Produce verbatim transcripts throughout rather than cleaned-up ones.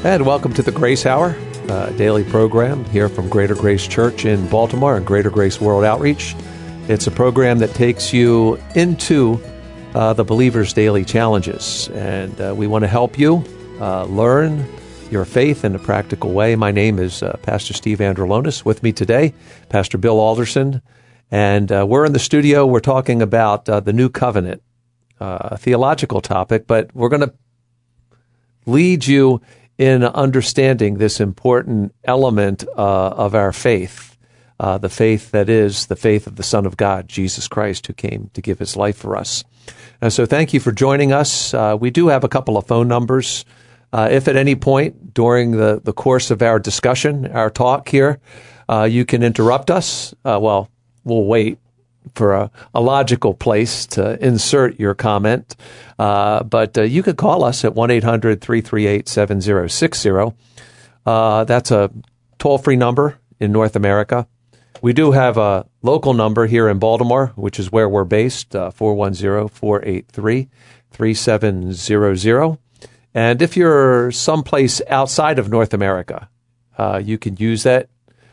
And welcome to the Grace Hour, uh, daily program here from Greater Grace Church in Baltimore and Greater Grace World Outreach. It's a program that takes you into uh, the believer's daily challenges, and uh, we want to help you uh, learn your faith in a practical way. My name is uh, Pastor Steve Androlonis. With me today, Pastor Bill Alderson, and uh, we're in the studio. We're talking about uh, the New Covenant, uh, a theological topic, but we're going to lead you in understanding this important element uh, of our faith, uh, the faith that is the faith of the Son of God, Jesus Christ, who came to give his life for us. And so thank you for joining us. Uh, we do have a couple of phone numbers. Uh, if at any point during the, the course of our discussion, our talk here, uh, you can interrupt us, uh, well, we'll wait for a, a logical place to insert your comment. Uh, but uh, you could call us at one eight hundred three three eight seven zero six zero. Uh, that's a toll-free number in North America. We do have a local number here in Baltimore, which is where we're based, uh, four one zero, four eight three, three seven zero zero. And if you're someplace outside of North America, uh, you can use that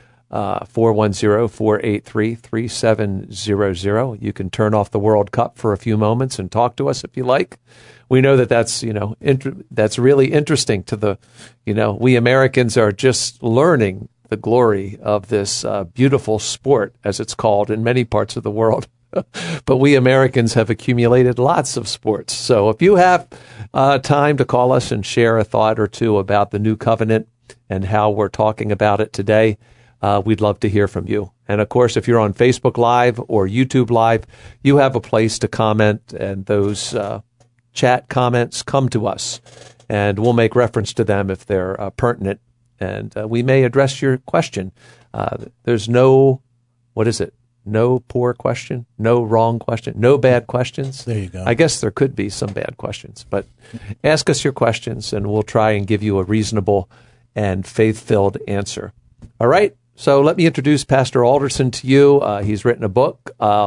Uh, four one zero, four eight three, three seven zero zero. You can turn off the World Cup for a few moments and talk to us if you like. We know that that's, you know, inter- that's really interesting to the, you know, we Americans are just learning the glory of this uh, beautiful sport, as it's called in many parts of the world. But we Americans have accumulated lots of sports. So if you have uh, time to call us and share a thought or two about the New Covenant and how we're talking about it today, Uh, we'd love to hear from you. And of course, if you're on Facebook Live or YouTube Live, you have a place to comment, and those uh, chat comments come to us, and we'll make reference to them if they're uh, pertinent, and uh, we may address your question. Uh, there's no, what is it? No poor question, no wrong question, no bad questions. There you go. I guess there could be some bad questions, but ask us your questions, and we'll try and give you a reasonable and faith-filled answer. All right? So let me introduce Pastor Alderson to you. Uh, he's written a book uh,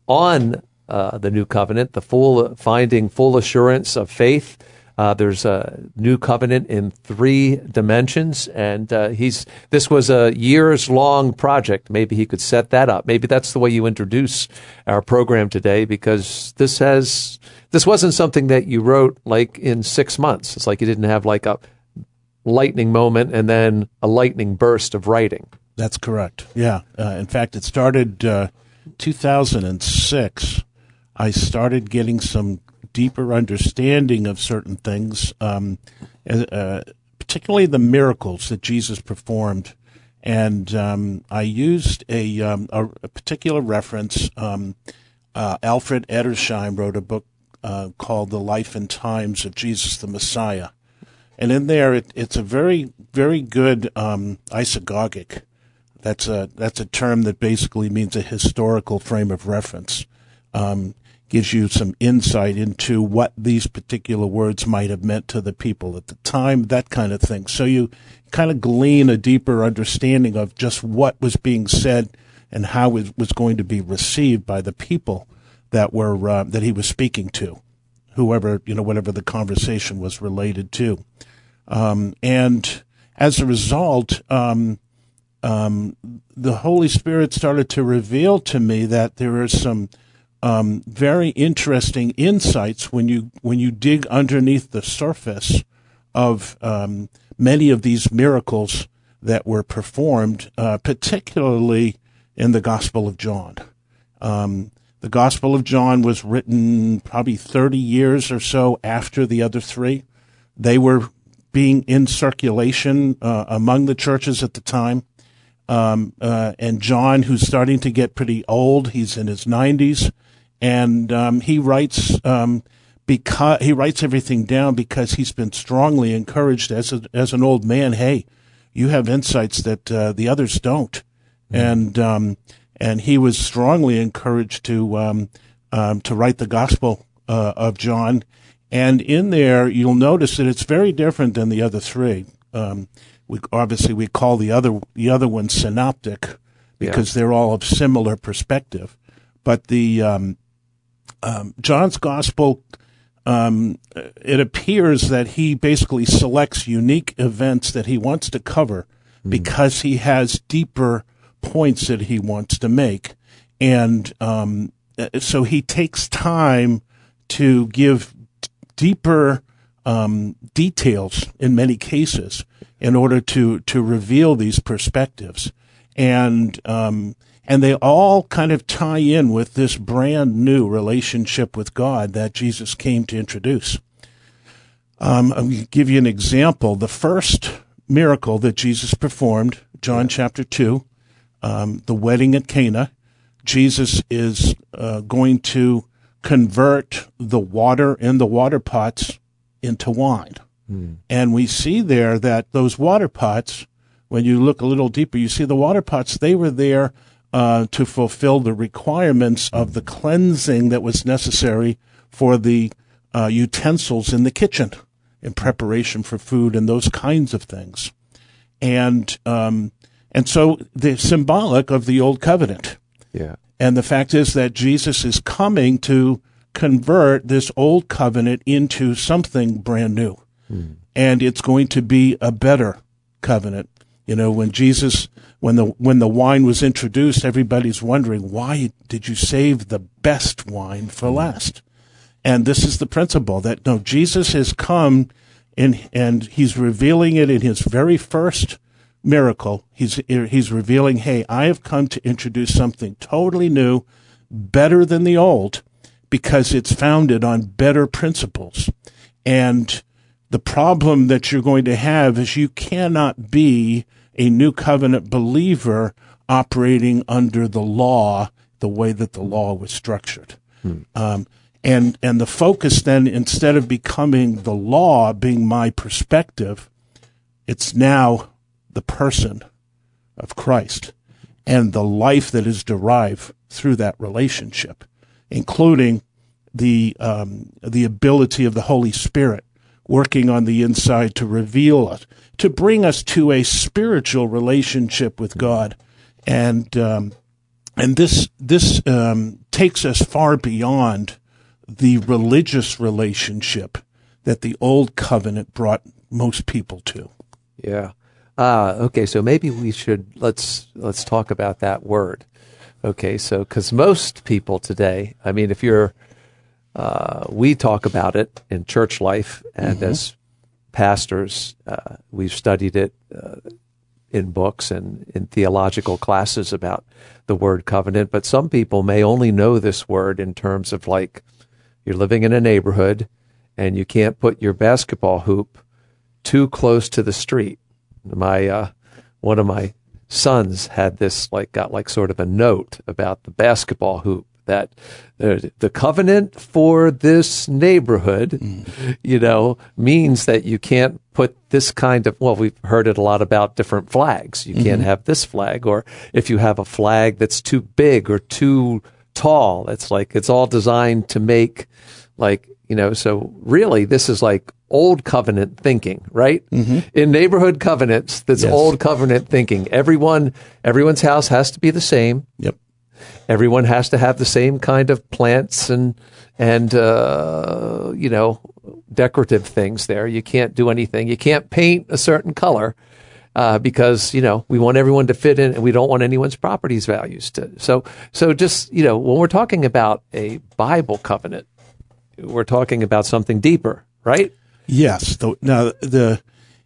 on uh, the New Covenant, the full finding full assurance of faith. Uh, there's a New Covenant in three dimensions, and uh, he's this was a years long project. Maybe he could set that up. Maybe that's the way you introduce our program today, because this has this wasn't something that you wrote like in six months. It's like you didn't have like a lightning moment and then a lightning burst of writing. That's correct. Yeah. Uh, in fact, it started uh, two thousand six. I started getting some deeper understanding of certain things, um, uh, particularly the miracles that Jesus performed. And um, I used a, um, a, a particular reference. Um, uh, Alfred Edersheim wrote a book uh, called The Life and Times of Jesus the Messiah. And in there, it, it's a very, very good um, isagogic. That's a that's a term that basically means a historical frame of reference. Um, gives you some insight into what these particular words might have meant to the people at the time, that kind of thing. So you kind of glean a deeper understanding of just what was being said and how it was going to be received by the people that were uh, that he was speaking to, whoever, you know, whatever the conversation was related to. Um, and as a result, um, um, the Holy Spirit started to reveal to me that there are some um, very interesting insights when you when you dig underneath the surface of um, many of these miracles that were performed, uh, particularly in the Gospel of John. Um, the Gospel of John was written probably thirty years or so after the other three. They were being in circulation uh, among the churches at the time. Um, uh, and John, who's starting to get pretty old, he's in his nineties, and um, he writes um, because he writes everything down because he's been strongly encouraged as a, as an old man. Hey, you have insights that uh, the others don't, mm-hmm. and um, and he was strongly encouraged to um, um, to write the Gospel uh, of John. And in there, you'll notice that it's very different than the other three. Um, we obviously we call the other the other one synoptic because yeah. they're all of similar perspective. But the um, um, John's Gospel um, it appears that he basically selects unique events that he wants to cover mm. because he has deeper points that he wants to make. And um, so he takes time to give d- deeper um, details in many cases in order to, to reveal these perspectives. And um, and they all kind of tie in with this brand new relationship with God that Jesus came to introduce. Um, I'm going to give you an example. The first miracle that Jesus performed, John chapter two, um, the wedding at Cana, Jesus is uh, going to convert the water in the water pots into wine. Mm. And we see there that those water pots, when you look a little deeper, you see the water pots, they were there uh, to fulfill the requirements of the cleansing that was necessary for the uh, utensils in the kitchen in preparation for food and those kinds of things. And um, and so they're symbolic of the old covenant. Yeah. And the fact is that Jesus is coming to convert this old covenant into something brand new. Mm. And it's going to be a better covenant. You know, when Jesus, when the when the wine was introduced, everybody's wondering, why did you save the best wine for last? And this is the principle that, no, Jesus has come in, and he's revealing it in his very first miracle. He's he's revealing, hey, I have come to introduce something totally new, better than the old, because it's founded on better principles. And the problem that you're going to have is you cannot be a new covenant believer operating under the law the way that the law was structured. Hmm. Um, and and the focus then, instead of becoming the law being my perspective, it's now the person of Christ and the life that is derived through that relationship, including the um, the ability of the Holy Spirit working on the inside to reveal us, to bring us to a spiritual relationship with God. And um, and this this um, takes us far beyond the religious relationship that the old covenant brought most people to. Yeah. Uh, okay, so maybe we should, let's let's talk about that word. Okay, so because most people today, I mean, if you're, uh, we talk about it in church life, and mm-hmm. as pastors, uh, we've studied it uh, in books and in theological classes about the word covenant, but some people may only know this word in terms of, like, you're living in a neighborhood and you can't put your basketball hoop too close to the street. My uh, one of my sons had this, like, got like sort of a note about the basketball hoop that uh, the covenant for this neighborhood, mm. you know, means that you can't put this kind of, well, we've heard it a lot about different flags. You mm-hmm. can't have this flag, or if you have a flag that's too big or too tall, it's like, it's all designed to make, like, you know, so really this is like old covenant thinking, right? Mm-hmm. In neighborhood covenants, that's yes. old covenant thinking. Everyone, everyone's house has to be the same. Yep. Everyone has to have the same kind of plants and, and, uh, you know, decorative things there. You can't do anything. You can't paint a certain color, uh, because, you know, we want everyone to fit in and we don't want anyone's properties values to. So, so just, you know, when we're talking about a Bible covenant, we're talking about something deeper, right? Yes. The, now, the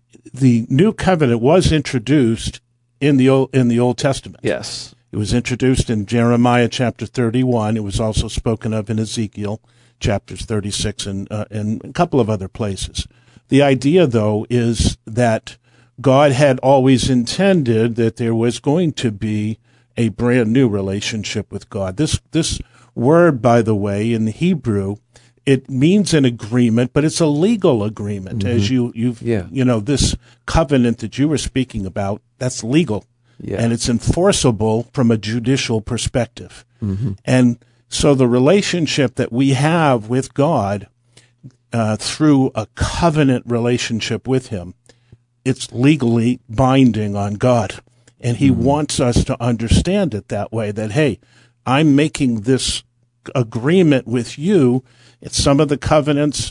the new covenant was introduced in the Old, in the Old Testament. Yes. It was introduced in Jeremiah chapter thirty-one. It was also spoken of in Ezekiel chapters thirty-six and, uh, and a couple of other places. The idea, though, is that God had always intended that there was going to be a brand new relationship with God. This this word, by the way, in the Hebrew, it means an agreement, but it's a legal agreement. Mm-hmm. As you, you've, yeah. you know, this covenant that you were speaking about, that's legal. Yeah. And it's enforceable from a judicial perspective. Mm-hmm. And so the relationship that we have with God, uh, through a covenant relationship with him, it's legally binding on God. And he mm-hmm. wants us to understand it that way, that, hey, I'm making this agreement with you. It's some of the covenants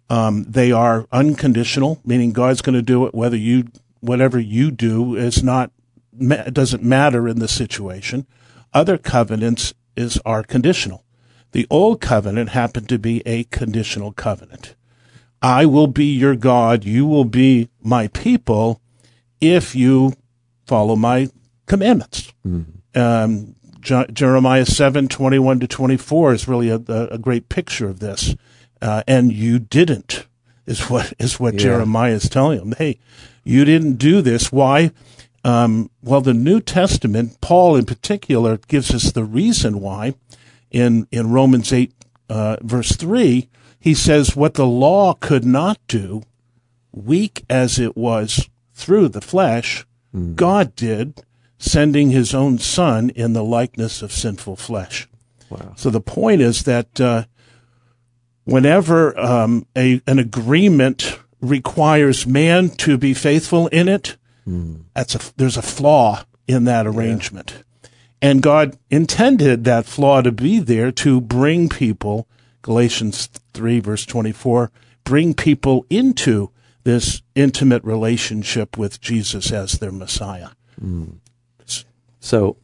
Um, they are unconditional, meaning God's going to do it whether you, whatever you do is not, it doesn't matter in the situation. Other covenants is are conditional. The old covenant happened to be a conditional covenant. I will be your God, you will be my people if you follow my commandments. Mm-hmm. Um, Je- Jeremiah seven, twenty-one to twenty-four is really a, a great picture of this. Uh, and you didn't, is what is what yeah. Jeremiah is telling them. Hey, you didn't do this. Why? Um, well, the New Testament, Paul in particular, gives us the reason why. In in Romans eight, uh, verse three, he says, what the law could not do, weak as it was through the flesh, mm. God did, sending his own Son in the likeness of sinful flesh. Wow. So the point is that uh, whenever um, a an agreement requires man to be faithful in it, mm. that's a, there's a flaw in that arrangement. Yeah. And God intended that flaw to be there to bring people, Galatians three, verse twenty-four, bring people into this intimate relationship with Jesus as their Messiah. Mm. So,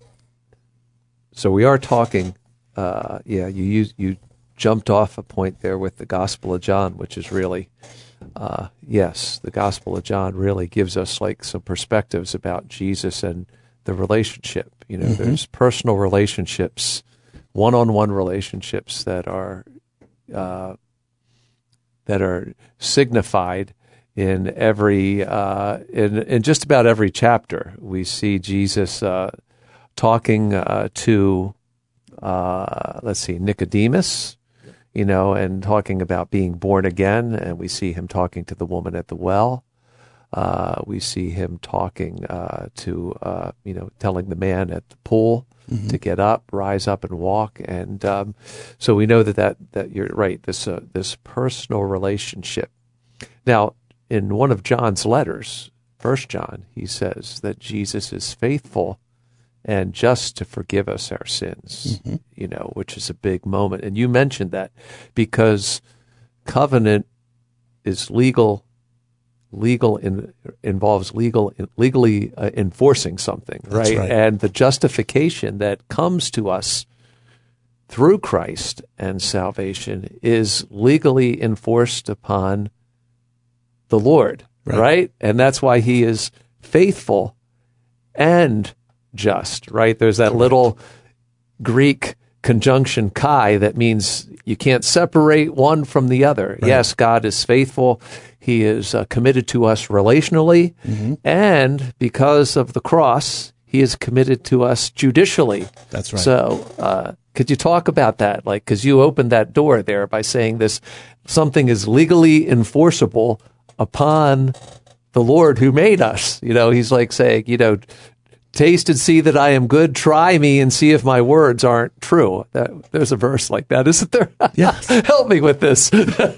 so we are talking, uh, yeah, you use, you jumped off a point there with the Gospel of John, which is really, uh, yes, the Gospel of John really gives us like some perspectives about Jesus and the relationship. You know, mm-hmm. there's personal relationships, one-on-one relationships that are uh, that are signified in every uh, in in just about every chapter. We see Jesus uh, talking uh, to uh, let's see Nicodemus, you know, and talking about being born again, and we see him talking to the woman at the well. Uh, we see him talking uh, to, uh, you know, telling the man at the pool mm-hmm. to get up, rise up, and walk. And um, so we know that, that that you're right. This uh, this personal relationship. Now, in one of John's letters, First John, he says that Jesus is faithful and just to forgive us our sins. Mm-hmm. You know, which is a big moment. And you mentioned that because covenant is legal. Legal in, involves legal legally uh, enforcing something, right? right? And the justification that comes to us through Christ and salvation is legally enforced upon the Lord, right? right? And that's why he is faithful and just, right? There's that little Greek conjunction kai that means you can't separate one from the other. Right. Yes, God is faithful. He is uh, committed to us relationally, mm-hmm. and because of the cross, he is committed to us judicially. That's right. So, uh, could you talk about that? Like, because you opened that door there by saying this, something is legally enforceable upon the Lord who made us. You know, he's like saying, you know, taste and see that I am good. Try me and see if my words aren't true. That, there's a verse like that, isn't there? Yes. Help me with this.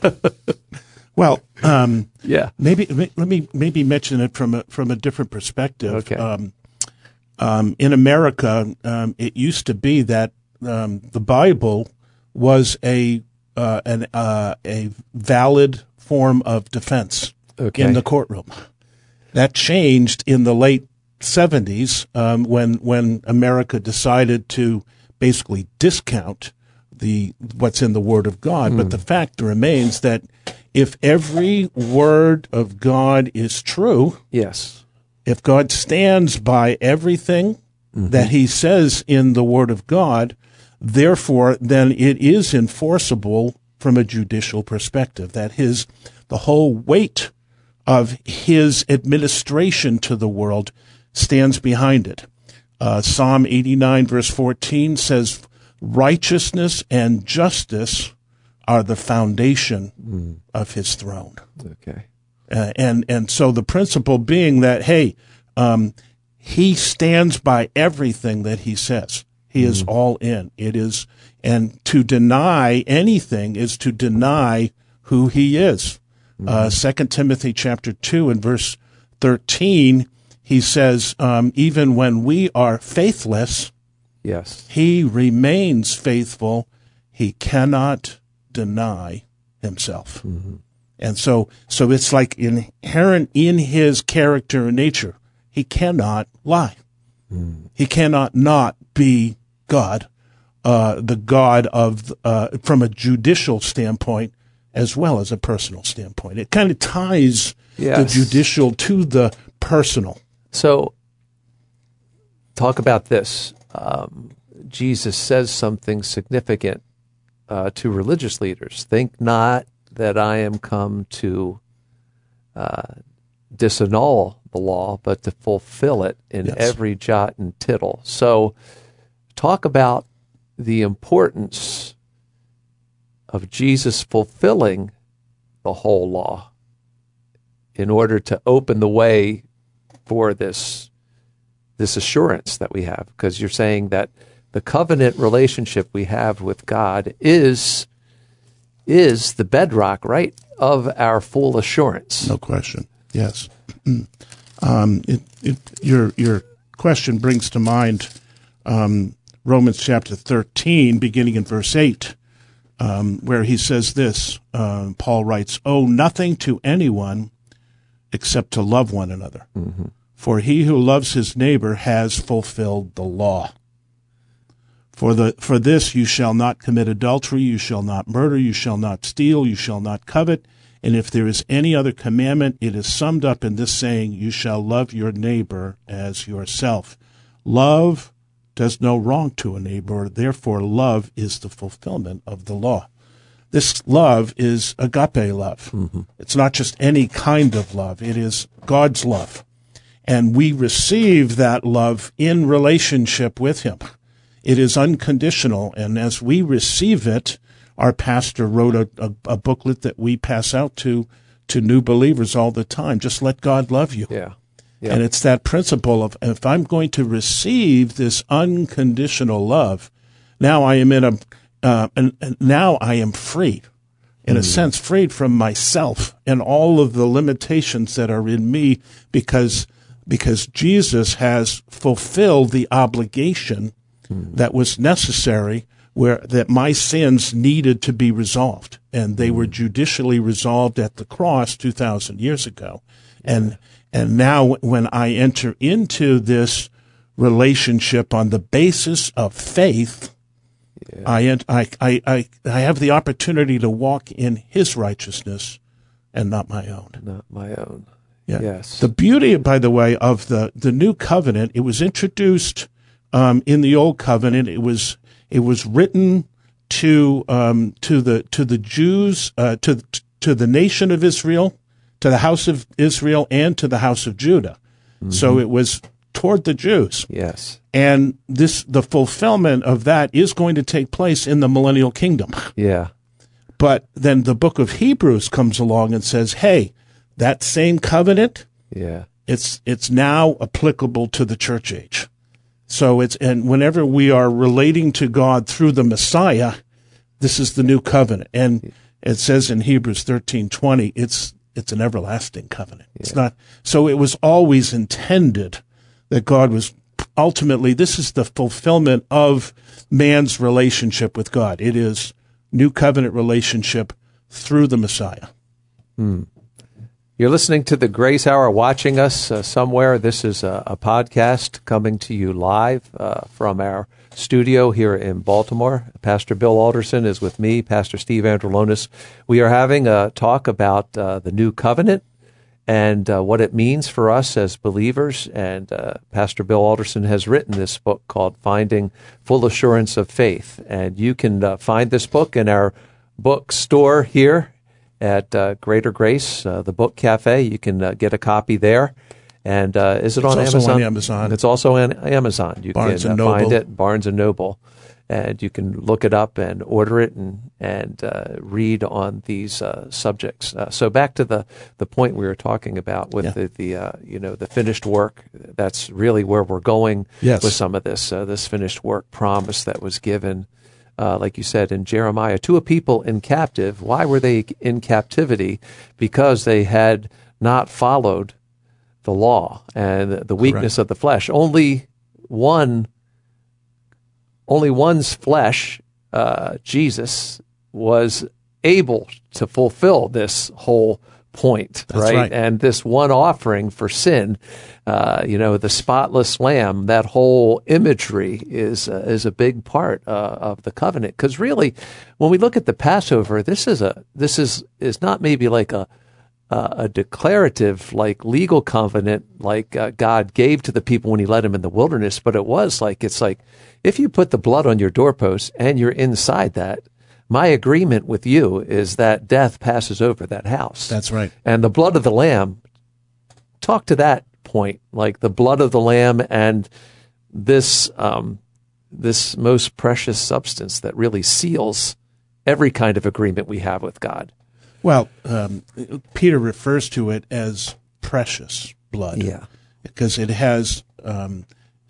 Well, um, yeah. Maybe let me maybe mention it from a from a different perspective. Okay. Um, um, in America, um, it used to be that um, the Bible was a uh, an uh, a valid form of defense okay. in the courtroom. That changed in the late seventies um, when when America decided to basically discount the what's in the Word of God. Mm. But the fact remains that if every word of God is true, yes, if God stands by everything mm-hmm. that he says in the Word of God, therefore, then it is enforceable from a judicial perspective, that his the whole weight of his administration to the world stands behind it. Uh, Psalm eighty-nine, verse fourteen says, righteousness and justice are the foundation mm. of his throne. Okay. Uh, and, and so the principle being that, hey, um, he stands by everything that he says. He mm. is all in. It is, and to deny anything is to deny who he is. Mm. Uh, Second Timothy chapter two and verse thirteen, he says, um, even when we are faithless, yes, he remains faithful. He cannot deny himself. Mm-hmm. And so, so it's like inherent in his character and nature. He cannot lie. Mm. He cannot not be God, uh, the God of, uh, from a judicial standpoint as well as a personal standpoint. It kind of ties yes. the judicial to the personal. So, talk about this. Um, Jesus says something significant uh, to religious leaders. Think not that I am come to uh, disannul the law, but to fulfill it in yes. every jot and tittle. So, talk about the importance of Jesus fulfilling the whole law in order to open the way for this this assurance that we have. Because you're saying that the covenant relationship we have with God is is the bedrock, right, of our full assurance. No question. Yes. Um, it, it, your your question brings to mind um, Romans chapter thirteen, beginning in verse eight, um, where he says this. Uh, Paul writes, "Owe nothing to anyone except to love one another. Mm-hmm. For he who loves his neighbor has fulfilled the law. For the for this you shall not commit adultery, you shall not murder, you shall not steal, you shall not covet. And if there is any other commandment, it is summed up in this saying, you shall love your neighbor as yourself. Love does no wrong to a neighbor, therefore love is the fulfillment of the law." This love is agape love. Mm-hmm. It's not just any kind of love. It is God's love. And we receive that love in relationship with him. It is unconditional. And as we receive it, our pastor wrote a, a, a booklet that we pass out to, to new believers all the time. Just let God love you. Yeah. Yeah. And it's that principle of, if I'm going to receive this unconditional love, now I am in a, uh, and, and now I am free. In a sense, freed from myself and all of the limitations that are in me, because because Jesus has fulfilled the obligation mm. that was necessary, where that my sins needed to be resolved, and they were judicially resolved at the cross two thousand years ago. And and now when I enter into this relationship on the basis of faith, Yeah. I, I, I, I have the opportunity to walk in his righteousness and not my own. Not my own. Yeah. Yes. The beauty, by the way, of the, the new covenant, it was introduced um, in the old covenant. It was it was written to um, to the to the Jews, uh, to to the nation of Israel, to the house of Israel, and to the house of Judah. Mm-hmm. So it was toward the Jews. Yes. And this, the fulfillment of that is going to take place in the millennial kingdom. Yeah. But then the book of Hebrews comes along and says, hey, that same covenant, yeah, it's it's now applicable to the church age. So it's, and whenever we are relating to God through the Messiah, this is the new covenant. And it says in Hebrews thirteen twenty, it's it's an everlasting covenant. Yeah. It's not, so it was always intended that God was ultimately, this is the fulfillment of man's relationship with God. It is new covenant relationship through the Messiah. Hmm. You're listening to the Grace Hour, watching us uh, somewhere. This is a, a podcast coming to you live uh, from our studio here in Baltimore. Pastor Bill Alderson is with me, Pastor Steve Androlonis. We are having a talk about uh, the new covenant and uh, what it means for us as believers. And uh, Pastor Bill Alderson has written this book called Finding Full Assurance of Faith. And you can uh, find this book in our bookstore here at uh, Greater Grace, uh, the Book Cafe. You can uh, get a copy there. And uh, is it it's on also Amazon? on Amazon. It's also on Amazon. You Barnes can and uh, Noble. find it, Barnes and Noble. And you can look it up and order it and and uh, read on these uh, subjects. Uh, so back to the, the point we were talking about with yeah. the, the uh, you know the finished work. That's really where we're going yes. with some of this uh, this finished work promise that was given, uh, like you said in Jeremiah, to a people in captive. Why were they in captivity? Because they had not followed the law and the weakness Correct. Of the flesh. Only one. Only one's flesh, uh, Jesus, was able to fulfill this whole point, That's right? right. And this one offering for sin, uh, you know, the spotless lamb, that whole imagery is uh, is a big part uh, of the covenant. Because really, when we look at the Passover, this is a this is is not maybe like a uh, a declarative, like legal covenant, like uh, God gave to the people when He led them in the wilderness, but it was like it's like if you put the blood on your doorpost and you're inside that, my agreement with you is that death passes over that house. That's right. And the blood of the Lamb, talk to that point, like the blood of the Lamb and this um, this most precious substance that really seals every kind of agreement we have with God. Well, um, Peter refers to it as precious blood. Yeah. Because it has um,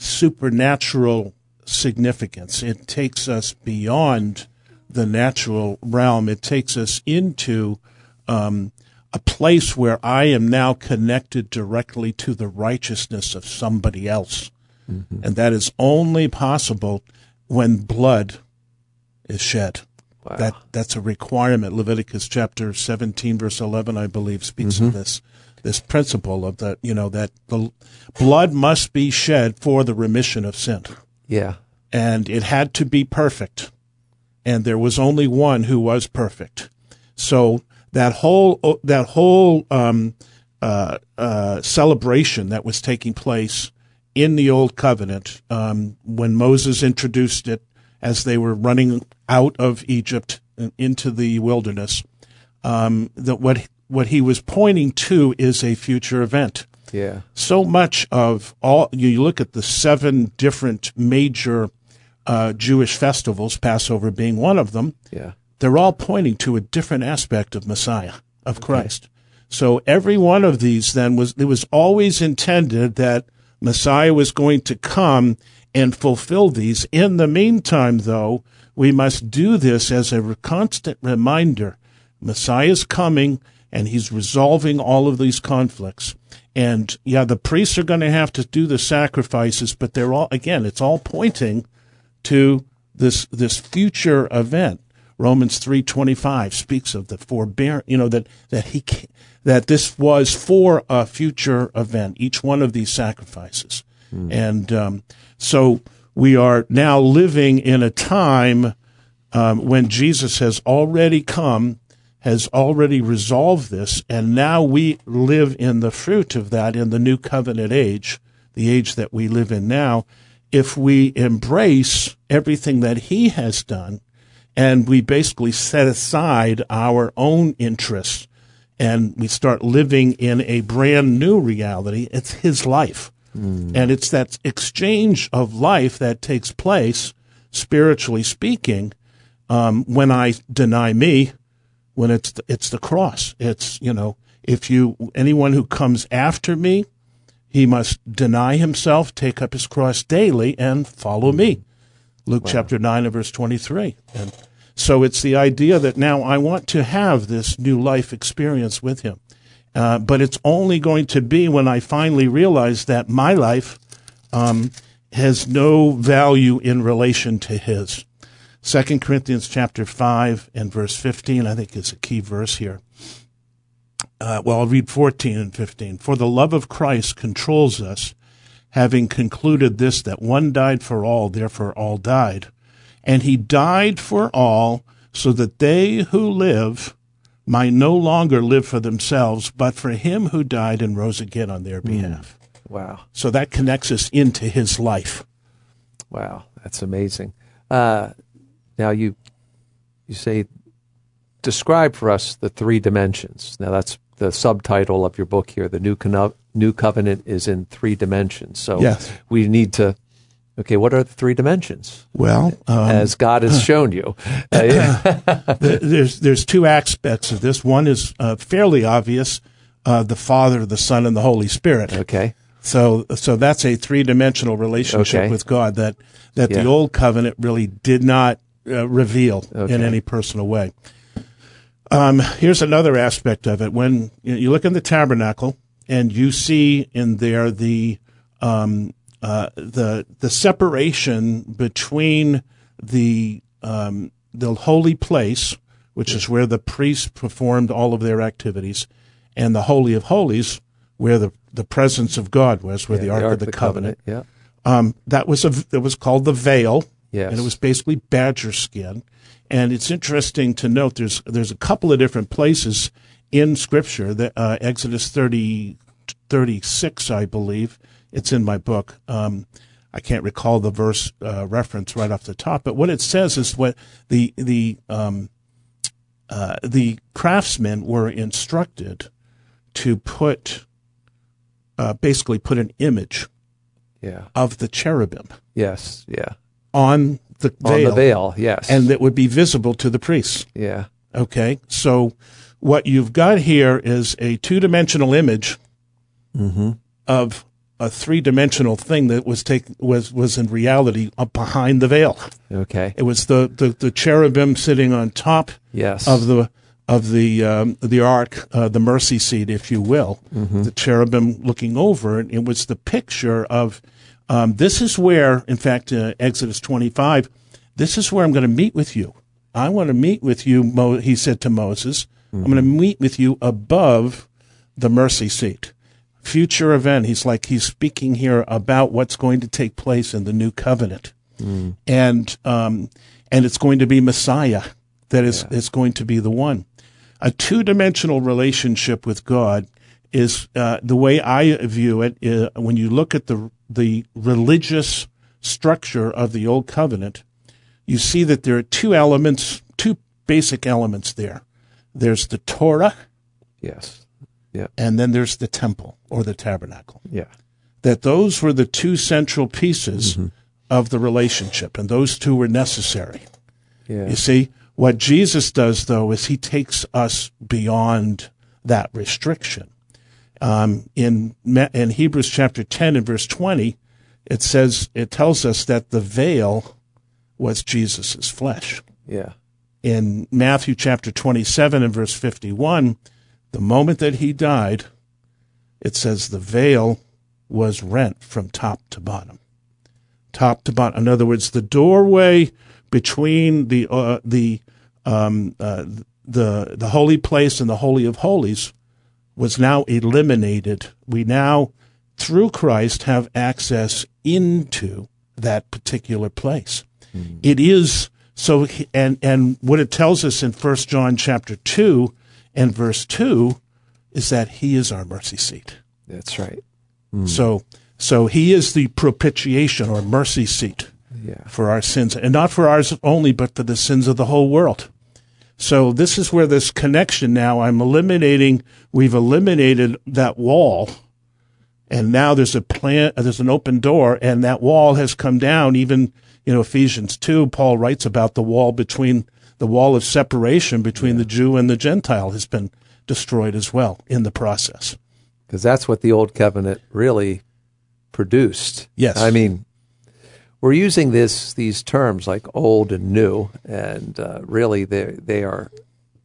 supernatural significance. It takes us beyond the natural realm. It takes us into um, a place where I am now connected directly to the righteousness of somebody else. Mm-hmm. And that is only possible when blood is shed. Wow. That that's a requirement. Leviticus chapter seventeen, verse eleven, I believe, speaks mm-hmm. of this this principle of that, you know, that the blood must be shed for the remission of sin. Yeah. And it had to be perfect. And there was only one who was perfect. So that whole that whole um, uh, uh, celebration that was taking place in the Old Covenant, um, when Moses introduced it as they were running out of Egypt and into the wilderness, um, that what what he was pointing to is a future event. Yeah. So much of all, you look at the seven different major Uh, Jewish festivals, Passover being one of them, yeah. they're all pointing to a different aspect of Messiah, of Christ. Okay. So every one of these then was, it was always intended that Messiah was going to come and fulfill these. In the meantime, though, we must do this as a constant reminder. Messiah's coming, and He's resolving all of these conflicts. And, yeah, the priests are going to have to do the sacrifices, but they're all, again, it's all pointing to this this future event. Romans three twenty-five speaks of the forbearance, you know, that that he that this was for a future event, each one of these sacrifices. Mm. And um, so we are now living in a time um, when Jesus has already come, has already resolved this, and now we live in the fruit of that in the new covenant age, the age that we live in now. If we embrace everything that He has done and we basically set aside our own interests and we start living in a brand new reality, it's His life. Mm. And it's that exchange of life that takes place, spiritually speaking, um, when I deny me, when it's the, it's the cross. It's, you know, if you, anyone who comes after me, he must deny himself, take up his cross daily, and follow me. Luke wow. chapter nine and verse twenty-three. And so it's the idea that now I want to have this new life experience with Him. Uh, but it's only going to be when I finally realize that my life um, has no value in relation to His. Second Corinthians chapter five and verse fifteen, I think, is a key verse here. Uh, well, I'll read fourteen and fifteen. For the love of Christ controls us, having concluded this, that one died for all, therefore all died. And He died for all, so that they who live might no longer live for themselves, but for Him who died and rose again on their behalf. Mm. Wow. So that connects us into His life. Wow, that's amazing. Uh, now you you say, describe for us the three dimensions. Now that's the subtitle of your book here. The new co- new covenant is in three dimensions. So yes. we need to. Okay, what are the three dimensions? Well, um, as God has shown you, there's there's two aspects of this. One is uh, fairly obvious: uh, the Father, the Son, and the Holy Spirit. Okay. So so that's a three dimensional relationship okay. with God that that yeah. the old covenant really did not uh, reveal okay. in any personal way. Um, here's another aspect of it. When you look in the tabernacle and you see in there the um, uh, the the separation between the um, the holy place, which is where the priests performed all of their activities, and the Holy of Holies, where the, the presence of God was, where Yeah, the Ark, the Ark of the, the Covenant. Covenant, Um, that was a, it was called the veil, Yes. and it was basically badger skin. And it's interesting to note there's there's a couple of different places in Scripture that uh, Exodus thirty, thirty-six, I believe, it's in my book. Um, I can't recall the verse uh, reference right off the top, but what it says is what the the um, uh, the craftsmen were instructed to put uh, basically put an image Yeah. of the cherubim Yes. Yeah. on the On veil, the veil. Yes. and that would be visible to the priests. yeah. Okay, so what you've got here is a two-dimensional image Mm-hmm. of a three-dimensional thing that was take was was in reality up behind the veil. Okay. It was the, the, the cherubim sitting on top Yes. of the of the um, the ark, uh, the mercy seat, if you will. Mm-hmm. The cherubim looking over it. It was the picture of um, this is where, in fact, uh, Exodus twenty-five. This is where I'm going to meet with you. I want to meet with you. Mo- he said to Moses, mm-hmm. "I'm going to meet with you above the mercy seat." Future event. He's like he's speaking here about what's going to take place in the new covenant, mm. and um, and it's going to be Messiah that is Yeah. is going to be the one. A two-dimensional relationship with God is uh, the way I view it. Uh, when you look at the the religious structure of the Old Covenant, you see that there are two elements, two basic elements there. There's the Torah, Yes. Yeah. and then there's the temple or the tabernacle. Yeah. That those were the two central pieces Mm-hmm. of the relationship, and those two were necessary. Yeah. You see, what Jesus does, though, is he takes us beyond that restriction. Um, in in Hebrews chapter ten and verse twenty, it says it tells us that the veil was Jesus' flesh. Yeah. In Matthew chapter twenty-seven and verse fifty-one, the moment that he died, it says the veil was rent from top to bottom. Top to bottom. In other words, the doorway between the uh, the um, uh, the the holy place and the Holy of Holies was now eliminated. We now, through Christ, have access into that particular place. Mm-hmm. It is so, and and what it tells us in First John chapter two and verse two is that He is our mercy seat. That's right. Mm. So so He is the propitiation or mercy seat. Yeah. For our sins, and not for ours only, but for the sins of the whole world. So this is where this connection now, I'm eliminating, we've eliminated that wall, and now there's a plan, there's an open door, and that wall has come down. Even, you know, Ephesians two, Paul writes about the wall between, the wall of separation between yeah. the Jew and the Gentile has been destroyed as well in the process. Because that's what the Old Covenant really produced. Yes. I mean, we're using this these terms like old and new, and uh, really they they are.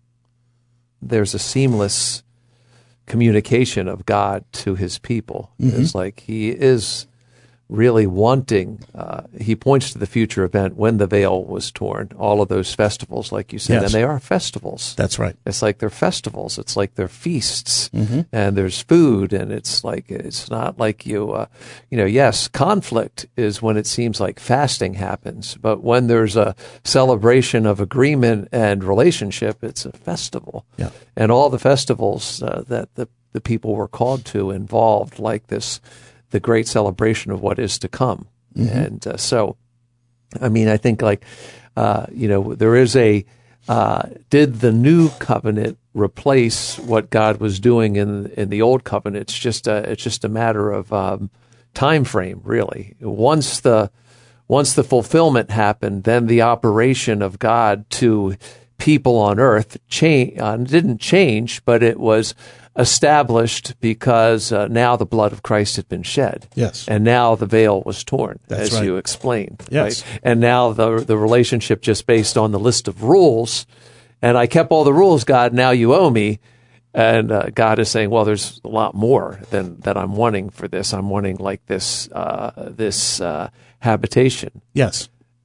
There's a seamless communication of God to His people. Mm-hmm. It's like He is really wanting. Uh, he points to the future event when the veil was torn. All of those festivals, like you said, yes. and they are festivals. That's right. It's like they're festivals. It's like they're feasts, mm-hmm. and there's food, and it's like it's not like you, uh, you know. Yes, conflict is when it seems like fasting happens, but when there's a celebration of agreement and relationship, it's a festival. Yeah. And all the festivals uh, that the the people were called to involved like this. The great celebration of what is to come. Mm-hmm. And uh, so, I mean, I think like, uh, you know, there is a, uh, did the new covenant replace what God was doing in in the old covenant? It's just a, it's just a matter of um, time frame, really. Once the, once the fulfillment happened, then the operation of God to people on earth change, uh, didn't change, but it was established because uh, now the blood of Christ had been shed. Yes. And now the veil was torn, That's as right. you explained. Yes. Right? And now the the relationship just based on the list of rules, and I kept all the rules, God, now you owe me. And uh, God is saying, well, there's a lot more than that I'm wanting for this. I'm wanting like this uh, this uh, habitation. Yes.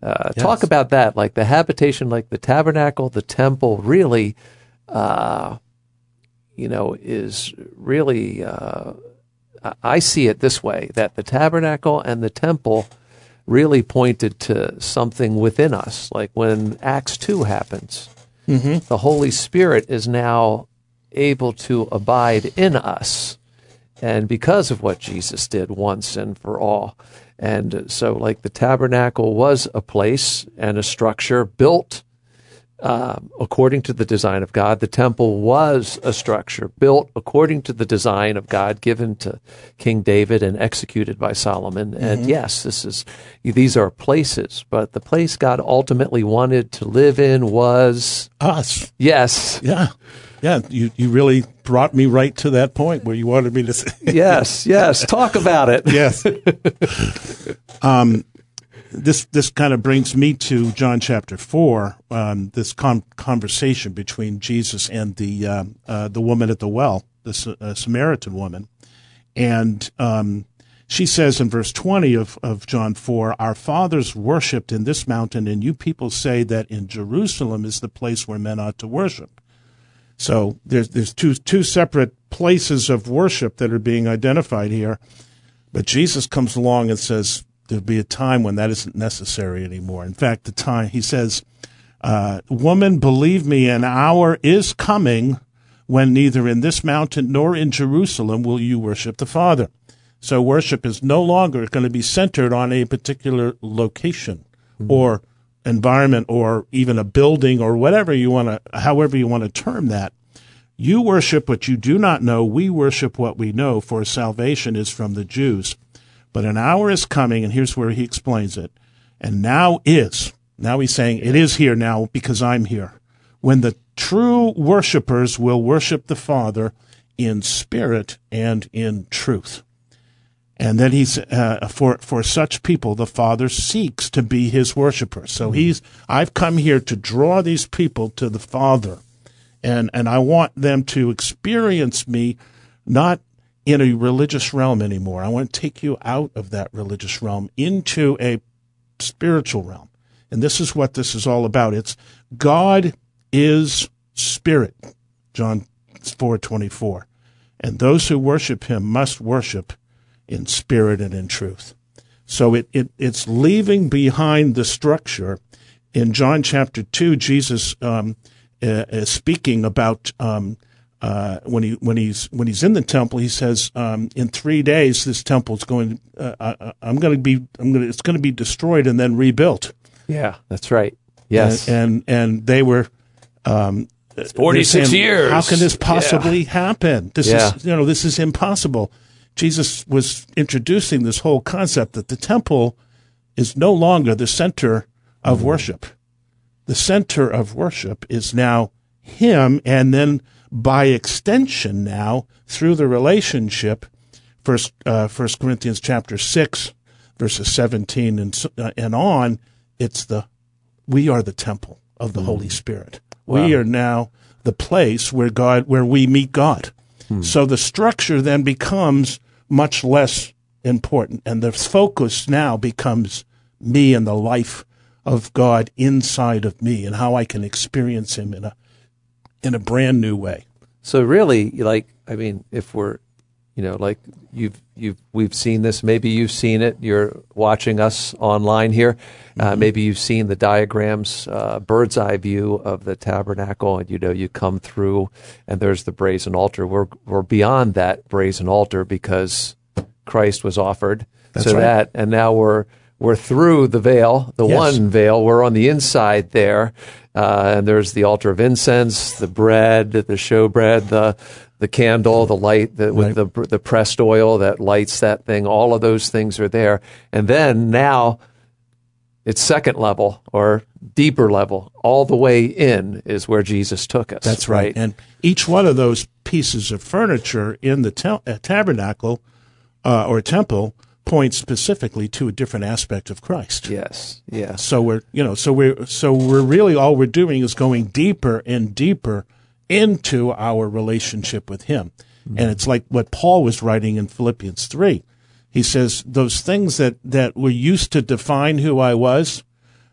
Uh, Yes. Talk about that, like the habitation, like the tabernacle, the temple, really, uh, you know, is really, uh, I see it this way, that the tabernacle and the temple really pointed to something within us. Like when Acts two happens, mm-hmm. the Holy Spirit is now able to abide in us. And because of what Jesus did once and for all. And so like the tabernacle was a place and a structure built uh, according to the design of God. The temple was a structure built according to the design of God given to King David and executed by Solomon. Mm-hmm. And yes, this is these are places, but the place God ultimately wanted to live in was us. Yes. Yeah. Yeah, you, you really brought me right to that point where you wanted me to say. Yes, yes. Talk about it. Yes. um, this this kind of brings me to John chapter four. Um, this con- conversation between Jesus and the uh, uh, the woman at the well, the uh, Samaritan woman, and um, she says in verse twenty of of John four, "Our fathers worshipped in this mountain, and you people say that in Jerusalem is the place where men ought to worship." So there's there's two two separate places of worship that are being identified here, but Jesus comes along and says there'll be a time when that isn't necessary anymore. In fact, the time he says, uh, "Woman, believe me, an hour is coming when neither in this mountain nor in Jerusalem will you worship the Father." So worship is no longer going to be centered on a particular location mm-hmm. or environment or even a building or whatever you want to, however you want to term that. You worship what you do not know. We worship what we know, for salvation is from the Jews. But an hour is coming, and here's where he explains it. And now is, now he's saying it is here now because I'm here, when the true worshipers will worship the Father in spirit and in truth. And then he's uh, for for such people, the Father seeks to be his worshiper. So he's I've come here to draw these people to the Father, and and I want them to experience me not in a religious realm anymore. I want to take you out of that religious realm into a spiritual realm. And this is what this is all about. It's God is spirit, John four twenty-four, and those who worship him must worship in spirit and in truth. So it, it it's leaving behind the structure. In John chapter two, Jesus um, uh, is speaking about um, uh, when he when he's when he's in the temple. He says, um, "In three days, this temple is going. Uh, I, I'm going to be. I'm going. It's going to be destroyed and then rebuilt." Yeah, that's right. Yes, and and, and they were. Um, it's forty-six saying, years. How can this possibly yeah. happen? This yeah. is you know this is impossible. Jesus was introducing this whole concept that the temple is no longer the center of mm-hmm. worship. The center of worship is now him, and then by extension now, through the relationship, First, uh, First Corinthians chapter six, verses seventeen and, uh, and on, it's the, we are the temple of the mm-hmm. Holy Spirit. Wow. We are now the place where God, where we meet God. Hmm. So the structure then becomes much less important, and the focus now becomes me and the life of God inside of me and how I can experience him in a in a brand new way. So really, like, I mean, if we're, you know, like you've you've we've seen this, maybe you've seen it, you're watching us online here, uh, mm-hmm. maybe you've seen the diagrams, uh, bird's eye view of the tabernacle, and you know, you come through and there's the brazen altar. We're we're beyond that brazen altar because Christ was offered. That's so right. that, and now we're we're through the veil, the yes. one veil. We're on the inside there, uh, and there's the altar of incense, the bread, the showbread, the the candle, the light, the, with right. the the pressed oil that lights that thing. All of those things are there, and then now it's second level or deeper level. All the way in is where Jesus took us. That's right. right. And each one of those pieces of furniture in the te- uh, tabernacle uh, or temple points specifically to a different aspect of Christ. Yes. Yeah. So we're, you know, so we're, so we're really, all we're doing is going deeper and deeper into our relationship with him. Mm-hmm. And it's like what Paul was writing in Philippians three. He says, those things that, that were used to define who I was,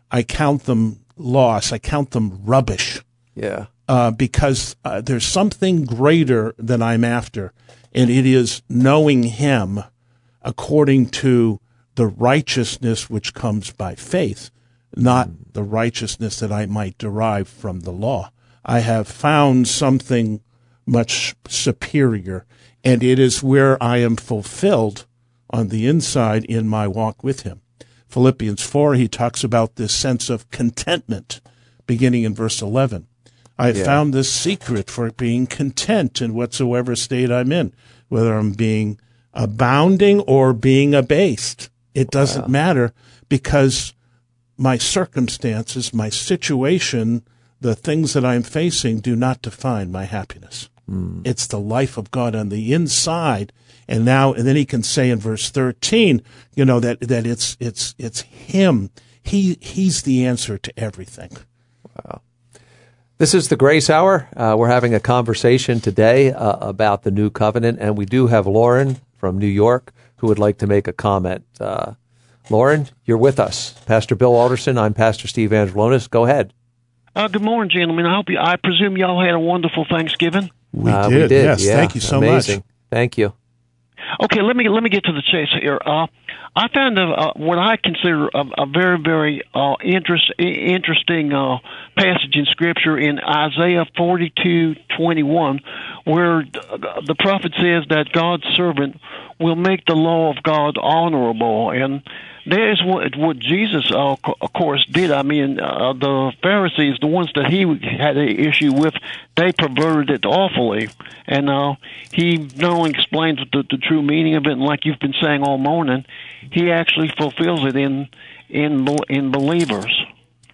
I count them loss. I count them rubbish. Yeah. Uh, because uh, there's something greater than I'm after, and it is knowing him according to the righteousness which comes by faith, not mm. the righteousness that I might derive from the law. I have found something much superior, and it is where I am fulfilled on the inside in my walk with him. Philippians four, he talks about this sense of contentment, beginning in verse eleven. I have yeah. found this secret for being content in whatsoever state I'm in, whether I'm being abounding or being abased. It doesn't wow. matter, because my circumstances, my situation, the things that I'm facing do not define my happiness. Mm. It's the life of God on the inside. And now, and then he can say in verse thirteen, you know, that, that it's, it's, it's him. He, he's the answer to everything. Wow. This is the Grace Hour. Uh, we're having a conversation today uh, about the New Covenant, and we do have Lauren from New York who would like to make a comment. Uh, Lauren, you're with us. Pastor Bill Alderson, I'm Pastor Steve Angelonis. Go ahead. Uh, good morning, gentlemen. I hope you, I presume y'all had a wonderful Thanksgiving. We, uh, did. we did. Yes, yeah. thank you so Amazing. much. Thank you. Okay, let me let me get to the chase here. Uh, I found a, uh, what I consider a, a very, very uh, interest, interesting uh, passage in Scripture in Isaiah forty-two twenty-one, where the prophet says that God's servant will make the law of God honorable. And that is what, what Jesus, uh, of course, did. I mean, uh, the Pharisees, the ones that he had an issue with, they perverted it awfully. And uh, he not only explains the, the true meaning of it, and like you've been saying all morning, he actually fulfills it in in in believers.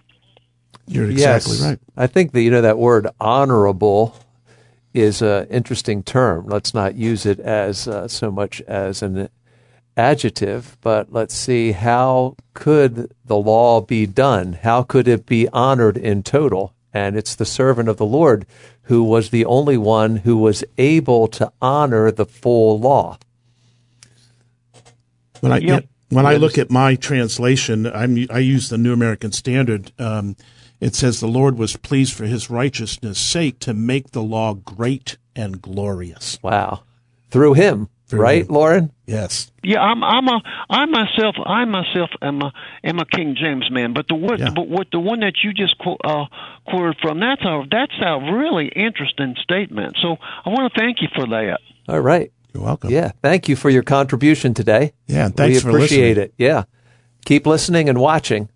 You're exactly yes. right. I think that, you know, that word honorable is an interesting term. Let's not use it as uh, so much as an adjective, but let's see, how could the law be done? How could it be honored in total? And it's the servant of the Lord who was the only one who was able to honor the full law. When I yep. when I look at my translation, I'm, I use the New American Standard. Um, it says, the Lord was pleased for his righteousness' sake to make the law great and glorious. Wow. Through him. Through right, him. Lauren? Yes. Yeah, I'm. I'm a. I myself. I myself am a. Am a King James man. But the what? Yeah. But what the one that you just quote, uh, quoted from? That's a. That's a really interesting statement. So I want to thank you for that. All right. You're welcome. Yeah. Thank you for your contribution today. Yeah. And thanks we for appreciate listening. it. Yeah. Keep listening and watching.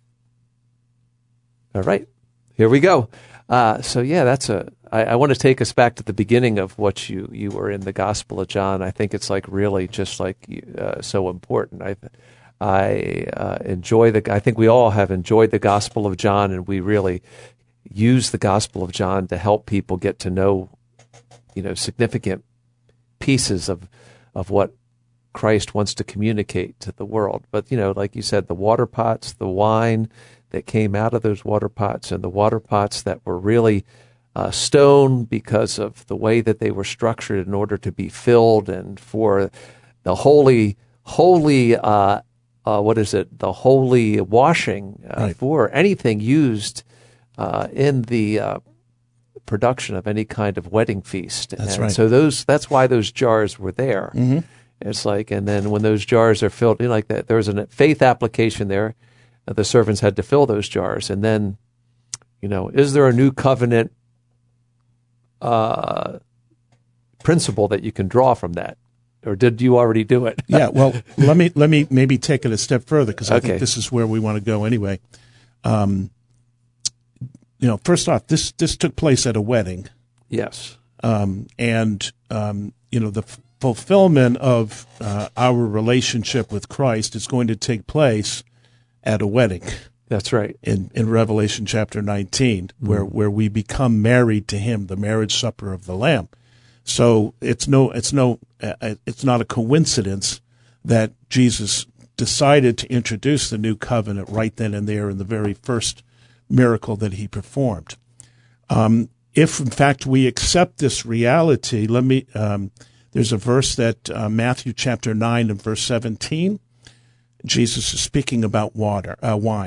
All right. Here we go. Uh, so yeah, that's a. I, I want to take us back to the beginning of what you, you were in the Gospel of John. I think it's like really just like uh, so important. I I uh, enjoy the. I think we all have enjoyed the Gospel of John, and we really use the Gospel of John to help people get to know, you know, significant pieces of of what Christ wants to communicate to the world. But you know, like you said, the water pots, the wine that came out of those water pots, and the water pots that were really Uh, stone because of the way that they were structured in order to be filled, and for the holy, holy, uh, uh, what is it? The holy washing uh, right. for anything used uh, in the uh, production of any kind of wedding feast. That's and right. So those, that's why those jars were there. Mm-hmm. It's like, and then when those jars are filled, you know, like that, there was a faith application there. Uh, the servants had to fill those jars, and then, you know, is there a new covenant Uh, principle that you can draw from that, or did you already do it? Yeah, well, let me let me maybe take it a step further, because I okay. think this is where we want to go anyway. Um, you know, first off, this this took place at a wedding. Yes, um, and um, you know, the f- fulfillment of uh, our relationship with Christ is going to take place at a wedding. That's right. In, in Revelation chapter nineteen, mm-hmm. where, where we become married to him, the marriage supper of the Lamb. So it's no, it's no, uh, it's not a coincidence that Jesus decided to introduce the new covenant right then and there in the very first miracle that he performed. Um, if in fact we accept this reality, let me, um, there's a verse that uh, Matthew chapter nine and verse seventeen, Jesus is speaking about water, uh, wine.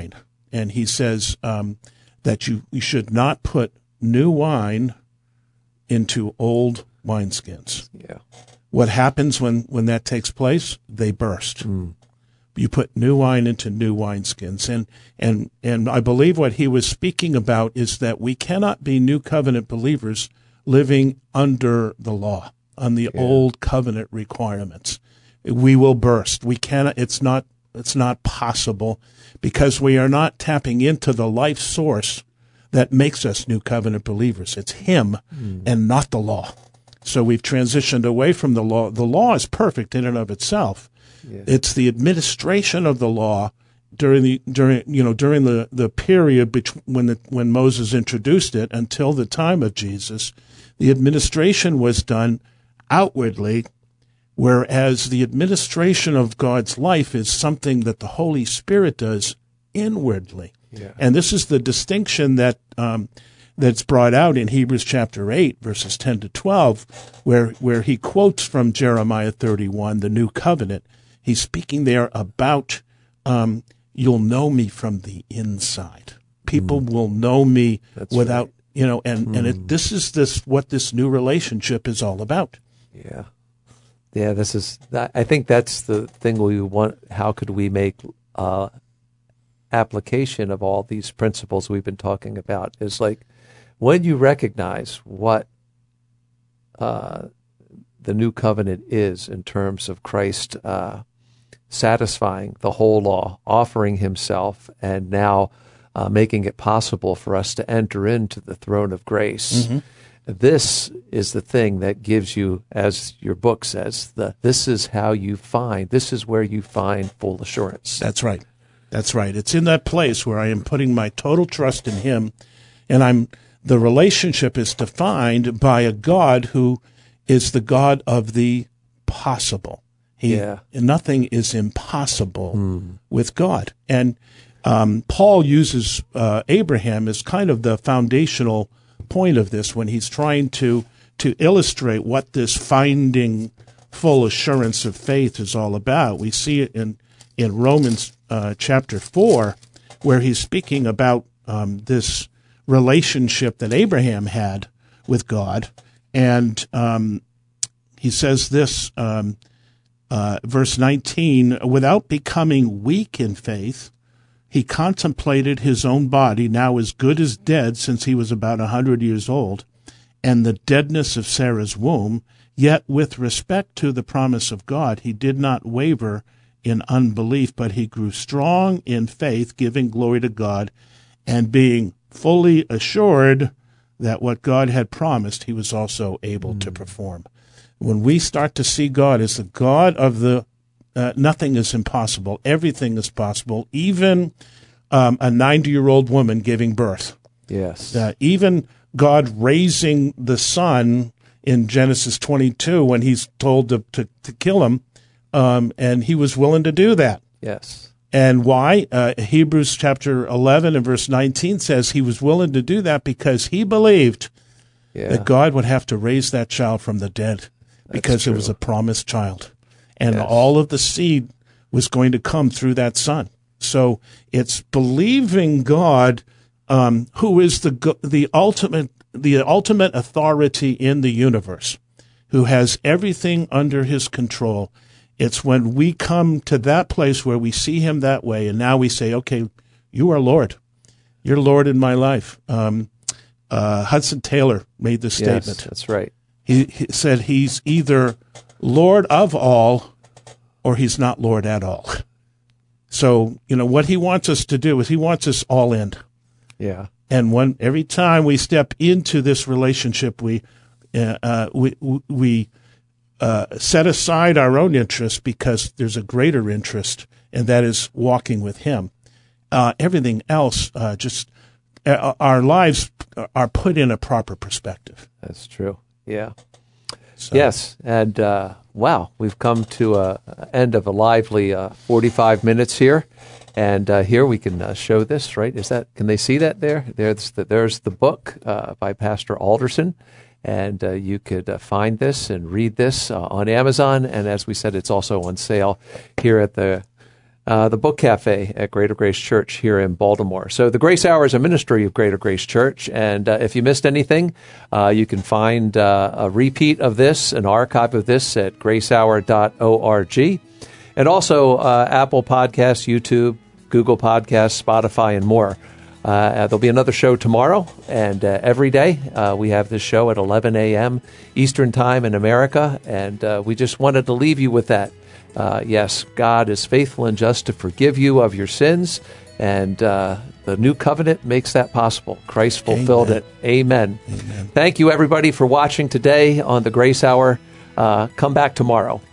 and he says um, that you, you should not put new wine into old wineskins. Yeah. What happens when, when that takes place? They burst. Mm. You put new wine into new wineskins. And, and, and I believe what he was speaking about is that we cannot be new covenant believers living under the law, on the Yeah. old covenant requirements. We will burst. We cannot, it's not, it's not possible because we are not tapping into the life source that makes us new covenant believers. It's him mm. and not the law. So we've transitioned away from the law. The law is perfect in and of itself. Yeah. It's the administration of the law during the during you know during the, the period between when the, when Moses introduced it until the time of Jesus. The administration was done outwardly, whereas the administration of God's life is something that the Holy Spirit does inwardly. Yeah. And this is the distinction that um, that's brought out in Hebrews chapter eight, verses ten to twelve, where where he quotes from Jeremiah thirty-one, the new covenant. He's speaking there about um, you'll know me from the inside. People mm. will know me That's without, right. you know, and, mm. and it, this is this what this new relationship is all about. Yeah. Yeah, this is, I think that's the thing we want. How could we make uh, application of all these principles we've been talking about is like when you recognize what uh, the new covenant is in terms of Christ uh, satisfying the whole law, offering himself, and now uh, making it possible for us to enter into the throne of grace. Mm-hmm. This is the thing that gives you, as your book says, the this is how you find, this is where you find full assurance. That's right. That's right. It's in that place where I am putting my total trust in him, and I'm the relationship is defined by a God who is the God of the possible. He, yeah. Nothing is impossible mm. with God. And um, Paul uses uh, Abraham as kind of the foundational point of this when he's trying to to illustrate what this finding full assurance of faith is all about. We see it in, in Romans uh, chapter four, where he's speaking about um, this relationship that Abraham had with God. And um, he says this, um, uh, verse nineteen, without becoming weak in faith, he contemplated his own body, now as good as dead since he was about a hundred years old, and the deadness of Sarah's womb, yet with respect to the promise of God, he did not waver in unbelief, but he grew strong in faith, giving glory to God, and being fully assured that what God had promised, he was also able mm. to perform. When we start to see God as the God of the uh, nothing is impossible, everything is possible, even um, a ninety-year-old woman giving birth. Yes. Uh, even God raising the son in Genesis twenty-two when he's told to, to, to kill him, um, and he was willing to do that. Yes. And why? Uh, Hebrews chapter eleven and verse nineteen says he was willing to do that because he believed yeah. that God would have to raise that child from the dead because it was a promised child. And yes. all of the seed was going to come through that son. So it's believing God, um, who is the the ultimate the ultimate authority in the universe, who has everything under his control. It's when we come to that place where we see him that way, and now we say, okay, you are Lord. You're Lord in my life. Um, uh, Hudson Taylor made this statement. Yes, that's right. He, he said he's either Lord of all or he's not Lord at all. So, you know, what he wants us to do is he wants us all in. Yeah. And when every time we step into this relationship, we uh, uh, we we uh, set aside our own interests because there's a greater interest, and that is walking with him. Uh, everything else, uh, just uh, our lives are put in a proper perspective. That's true. Yeah. So. Yes, and uh, wow, we've come to a end of a lively uh, forty-five minutes here, and uh, here we can uh, show this. Right? Is that? Can they see that there? There's the, there's the book uh, by Pastor Alderson, and uh, you could uh, find this and read this uh, on Amazon. And as we said, it's also on sale here at the uh, the Book Cafe at Greater Grace Church here in Baltimore. So the Grace Hour is a ministry of Greater Grace Church, and uh, if you missed anything, uh, you can find uh, a repeat of this, an archive of this at grace hour dot org, and also uh, Apple Podcasts, YouTube, Google Podcasts, Spotify, and more. Uh, there'll be another show tomorrow, and uh, every day uh, we have this show at eleven a.m. Eastern Time in America, and uh, we just wanted to leave you with that. Uh, yes, God is faithful and just to forgive you of your sins, and uh, the new covenant makes that possible. Christ fulfilled Amen. it. Amen. Amen. Thank you, everybody, for watching today on the Grace Hour. Uh, come back tomorrow.